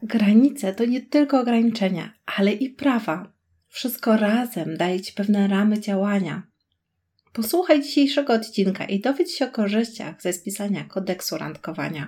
granice to nie tylko ograniczenia, ale i prawa. Wszystko razem daje Ci pewne ramy działania. Posłuchaj dzisiejszego odcinka i dowiedz się o korzyściach ze spisania kodeksu randkowania.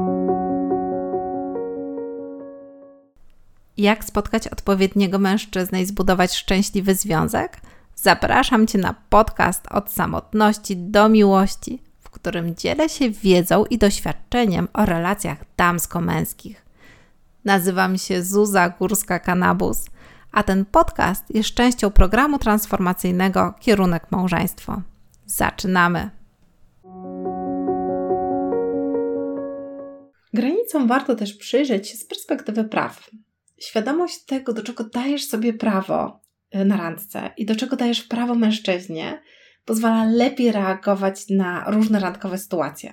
Jak spotkać odpowiedniego mężczyznę i zbudować szczęśliwy związek? Zapraszam Cię na podcast Od samotności do miłości, w którym dzielę się wiedzą i doświadczeniem o relacjach damsko-męskich. Nazywam się Zuza Górska-Kanabus, a ten podcast jest częścią programu transformacyjnego Kierunek Małżeństwo. Zaczynamy! Granicom warto też przyjrzeć się z perspektywy praw. Świadomość tego, do czego dajesz sobie prawo na randce i do czego dajesz prawo mężczyźnie, pozwala lepiej reagować na różne randkowe sytuacje.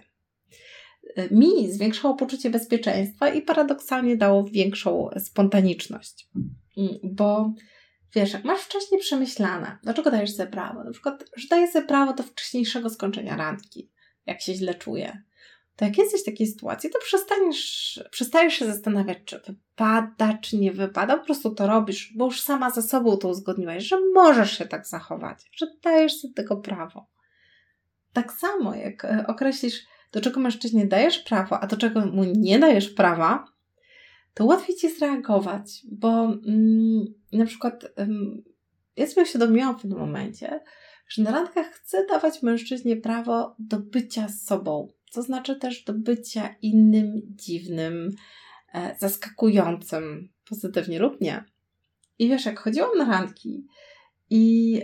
Mi zwiększało poczucie bezpieczeństwa i paradoksalnie dało większą spontaniczność. Bo wiesz, jak masz wcześniej przemyślane, do czego dajesz sobie prawo? Na przykład, że daję sobie prawo do wcześniejszego skończenia randki, jak się źle czuję. To jak jesteś w takiej sytuacji, to przestajesz się zastanawiać, czy wypada, czy nie wypada. Po prostu to robisz, bo już sama ze sobą to uzgodniłaś, że możesz się tak zachować, że dajesz sobie tego prawo. Tak samo jak określisz, do czego mężczyźnie dajesz prawo, a do czego mu nie dajesz prawa, to łatwiej Ci zreagować, bo na przykład ja sobie uświadomiłam w pewnym momencie, że na randkach chcę dawać mężczyźnie prawo do bycia sobą, to znaczy też do bycia innym, dziwnym, zaskakującym, pozytywnie lub nie. I wiesz, jak chodziłam na randki i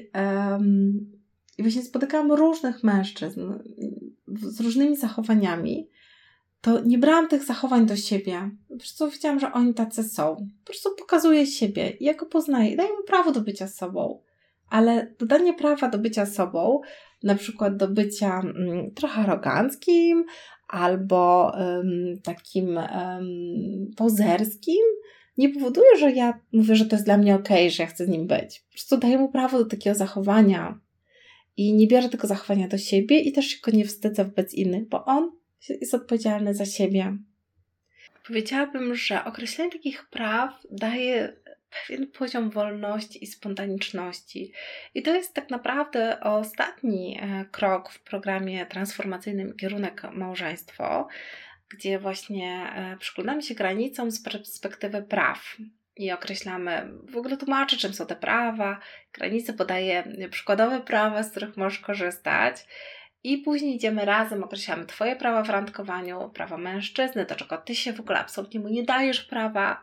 właśnie spotykałam różnych mężczyzn z różnymi zachowaniami, to nie brałam tych zachowań do siebie. Po prostu wiedziałam, że oni tacy są. Po prostu pokazuję siebie i ja go poznaję i daję mu prawo do bycia sobą. Ale dodanie prawa do bycia sobą, na przykład do bycia trochę aroganckim albo takim pozerskim, nie powoduje, że ja mówię, że to jest dla mnie okej, że ja chcę z nim być. Po prostu daję mu prawo do takiego zachowania i nie biorę tego zachowania do siebie i też się go nie wstydzę wobec innych, bo on jest odpowiedzialny za siebie. Powiedziałabym, że określenie takich praw daje pewien poziom wolności i spontaniczności. I to jest tak naprawdę ostatni krok w programie transformacyjnym Kierunek Małżeństwo, gdzie właśnie przyglądamy się granicom z perspektywy praw i określamy, w ogóle tłumaczę, czym są te prawa, granice podaje przykładowe prawa, z których możesz korzystać. I później idziemy razem, określamy Twoje prawa w randkowaniu, prawa mężczyzny, do czego Ty się w ogóle absolutnie mu nie dajesz prawa.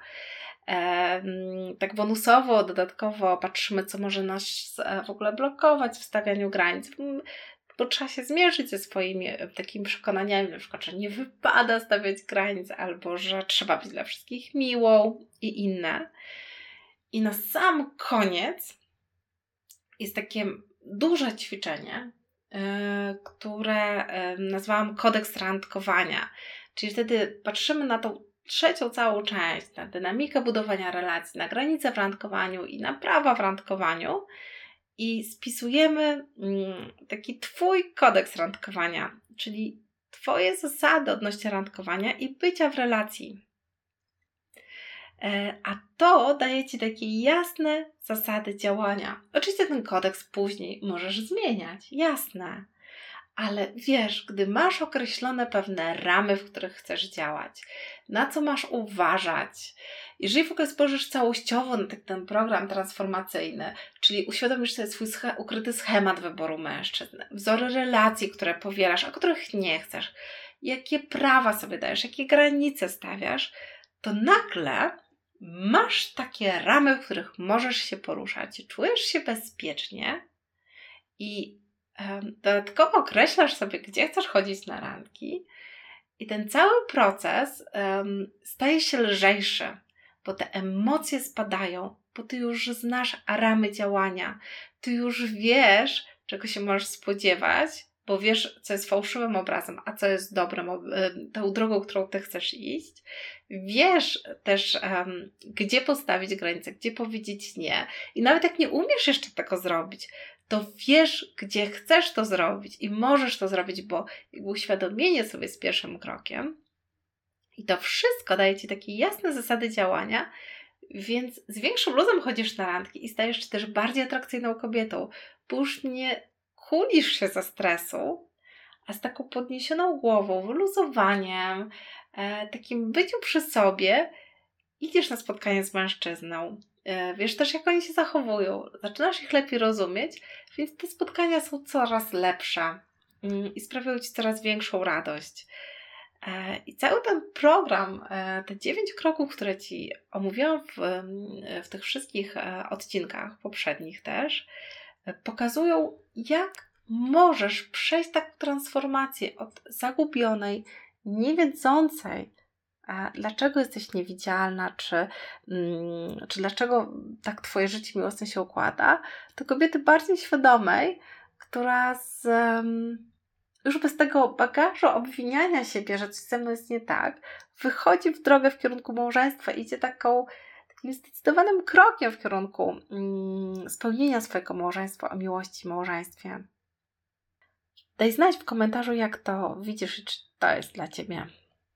Tak bonusowo, dodatkowo patrzymy, co może nas w ogóle blokować w stawianiu granic, bo trzeba się zmierzyć ze swoimi takimi przekonaniami, na przykład, że nie wypada stawiać granic, albo że trzeba być dla wszystkich miłą i inne. I na sam koniec jest takie duże ćwiczenie, które nazwałam kodeks randkowania. Czyli wtedy patrzymy na tą trzecią całą część, na dynamikę budowania relacji, na granice w randkowaniu i na prawa w randkowaniu i spisujemy taki Twój kodeks randkowania, czyli Twoje zasady odnośnie randkowania i bycia w relacji. A to daje Ci takie jasne zasady działania. Oczywiście ten kodeks później możesz zmieniać, jasne. Ale wiesz, gdy masz określone pewne ramy, w których chcesz działać, na co masz uważać, jeżeli w ogóle spojrzysz całościowo na ten program transformacyjny, czyli uświadomisz sobie swój ukryty schemat wyboru mężczyzn, wzory relacji, które powielasz, a których nie chcesz, jakie prawa sobie dajesz, jakie granice stawiasz, to nagle masz takie ramy, w których możesz się poruszać, czujesz się bezpiecznie i dodatkowo określasz sobie, gdzie chcesz chodzić na randki i ten cały proces staje się lżejszy, bo te emocje spadają, bo Ty już znasz ramy działania, Ty już wiesz, czego się możesz spodziewać, bo wiesz, co jest fałszywym obrazem, a co jest dobrym, tą drogą, którą Ty chcesz iść. Wiesz też, gdzie postawić granice, gdzie powiedzieć nie. I nawet jak nie umiesz jeszcze tego zrobić, to wiesz, gdzie chcesz to zrobić i możesz to zrobić, bo jakby uświadomienie sobie jest pierwszym krokiem. I to wszystko daje Ci takie jasne zasady działania, więc z większym luzem chodzisz na randki i stajesz się też bardziej atrakcyjną kobietą, bo już nie kulisz się ze stresu, a z taką podniesioną głową, wyluzowaniem, takim byciu przy sobie idziesz na spotkanie z mężczyzną. Wiesz też, jak oni się zachowują, zaczynasz ich lepiej rozumieć, więc te spotkania są coraz lepsze i sprawiają Ci coraz większą radość. I cały ten program, te 9 kroków, które Ci omówiłam w tych wszystkich odcinkach poprzednich też, pokazują, jak możesz przejść taką transformację od zagubionej, niewiedzącej, dlaczego jesteś niewidzialna, czy dlaczego tak Twoje życie miłosne się układa, do kobiety bardziej świadomej, która już bez tego bagażu obwiniania siebie, że coś ze mną jest nie tak, wychodzi w drogę w kierunku małżeństwa, idzie takim zdecydowanym krokiem w kierunku spełnienia swojego małżeństwa, o miłości w małżeństwie. Daj znać w komentarzu, jak to widzisz i czy to jest dla Ciebie.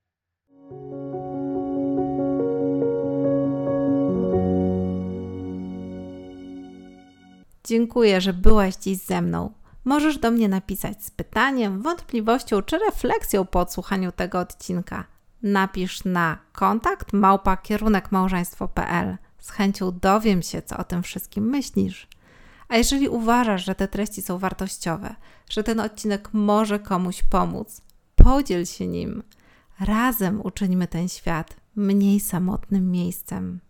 Dziękuję, że byłaś dziś ze mną. Możesz do mnie napisać z pytaniem, wątpliwością czy refleksją po odsłuchaniu tego odcinka. Napisz na kontakt@kierunkmałżeństwo.pl. Z chęcią dowiem się, co o tym wszystkim myślisz. A jeżeli uważasz, że te treści są wartościowe, że ten odcinek może komuś pomóc, podziel się nim. Razem uczyńmy ten świat mniej samotnym miejscem.